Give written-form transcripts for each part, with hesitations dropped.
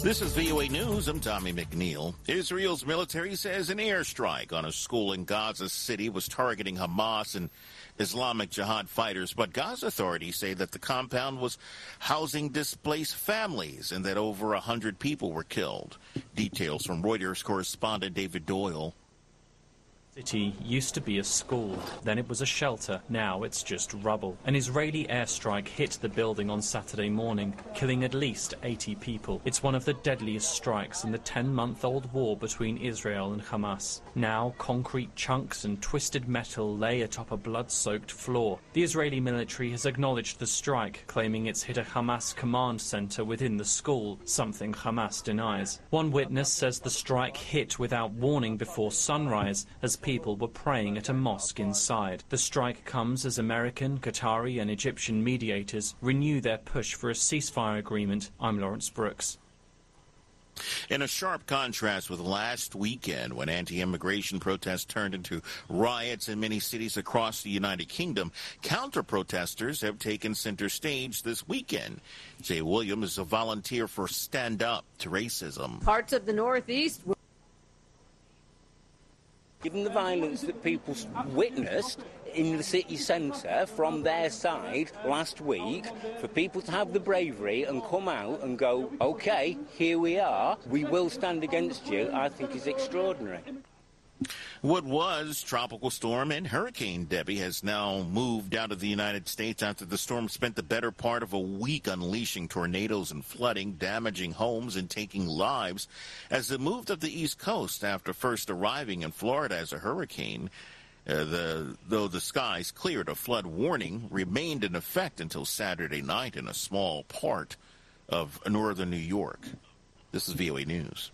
This is VOA News. I'm Tommy McNeil. Israel's military says an airstrike on a school in Gaza City was targeting Hamas and Islamic Jihad fighters, but Gaza authorities say that the compound was housing displaced families and that over 100 people were killed. Details from Reuters correspondent David Doyle. City used to be a school, then it was a shelter, now it's just rubble. An Israeli airstrike hit the building on Saturday morning, killing at least 80 people. It's one of the deadliest strikes in the 10-month-old war between Israel and Hamas. Now, concrete chunks and twisted metal lay atop a blood-soaked floor. The Israeli military has acknowledged the strike, claiming it's hit a Hamas command center within the school, something Hamas denies. One witness says the strike hit without warning before sunrise, as people were praying at a mosque inside. The strike comes as American, Qatari and Egyptian mediators renew their push for a ceasefire agreement. I'm Lawrence Brooks. In a sharp contrast with last weekend, when anti-immigration protests turned into riots in many cities across the United Kingdom, counter-protesters have taken center stage this weekend. Jay Williams is a volunteer for Stand Up to Racism. Parts of the Northeast. Given the violence that people witnessed in the city centre from their side last week, for people to have the bravery and come out and go, OK, here we are, we will stand against you, I think is extraordinary. What was Tropical Storm and Hurricane Debbie has now moved out of the United States after the storm spent the better part of a week unleashing tornadoes and flooding, damaging homes and taking lives as it moved up the East Coast after first arriving in Florida as a hurricane. Though the skies cleared, a flood warning remained in effect until Saturday night in a small part of northern New York. This is VOA News.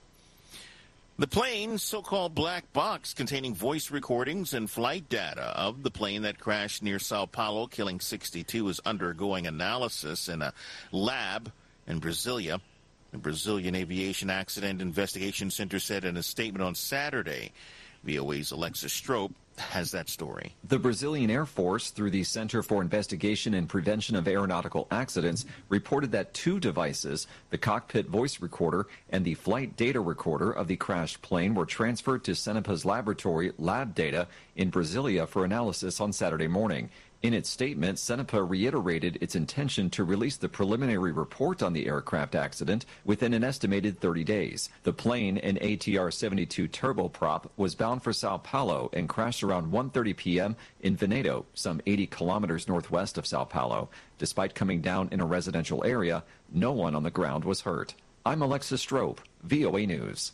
The plane's so-called black box containing voice recordings and flight data of the plane that crashed near Sao Paulo, killing 62, is undergoing analysis in a lab in Brasilia. The Brazilian Aviation Accident Investigation Center said in a statement on Saturday. VOA's Alexis Strope has that story. The Brazilian Air Force, through the Center for Investigation and Prevention of Aeronautical Accidents, reported that 2 devices, the cockpit voice recorder and the flight data recorder of the crashed plane, were transferred to Cenepa's laboratory lab data in Brasilia for analysis on Saturday morning. In its statement, Cenepa reiterated its intention to release the preliminary report on the aircraft accident within an estimated 30 days. The plane, an ATR-72 turboprop, was bound for Sao Paulo and crashed around 1:30 p.m. in Veneto, some 80 kilometers northwest of Sao Paulo. Despite coming down in a residential area, no one on the ground was hurt. I'm Alexis Strope, VOA News.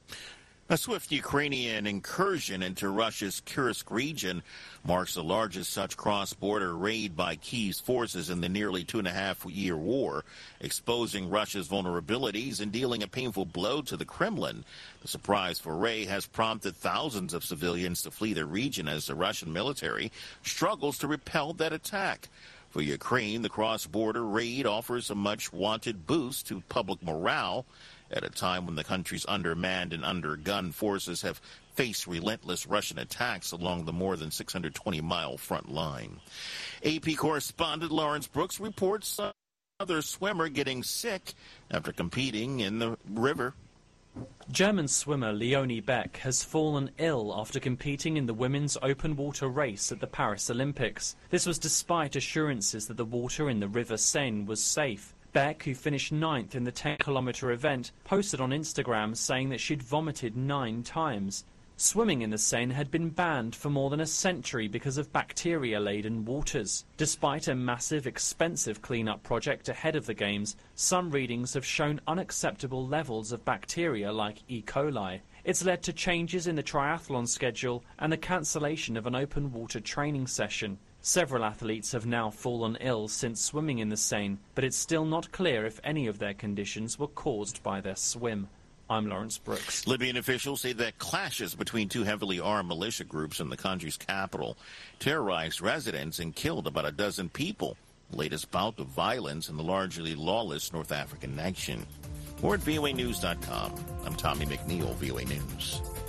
A swift Ukrainian incursion into Russia's Kursk region marks the largest such cross-border raid by Kyiv's forces in the nearly 2.5-year war, exposing Russia's vulnerabilities and dealing a painful blow to the Kremlin. The surprise foray has prompted thousands of civilians to flee the region as the Russian military struggles to repel that attack. For Ukraine, the cross-border raid offers a much-wanted boost to public morale at a time when the country's undermanned and undergunned forces have faced relentless Russian attacks along the more than 620-mile front line. AP correspondent Lawrence Brooks reports another swimmer getting sick after competing in the river. German swimmer Leonie Beck has fallen ill after competing in the women's open water race at the Paris Olympics. This was despite assurances that the water in the River Seine was safe. Beck, who finished 9th in the 10-kilometer event, posted on Instagram saying that she'd vomited 9 times. Swimming in the Seine had been banned for more than a century because of bacteria-laden waters. Despite a massive, expensive clean-up project ahead of the Games, some readings have shown unacceptable levels of bacteria like E. coli. It's led to changes in the triathlon schedule and the cancellation of an open water training session. Several athletes have now fallen ill since swimming in the Seine, but it's still not clear if any of their conditions were caused by their swim. I'm Lawrence Brooks. Libyan officials say that clashes between 2 heavily armed militia groups in the country's capital terrorized residents and killed about a dozen people. The latest bout of violence in the largely lawless North African nation. More at voanews.com. I'm Tommy McNeil, VOA News.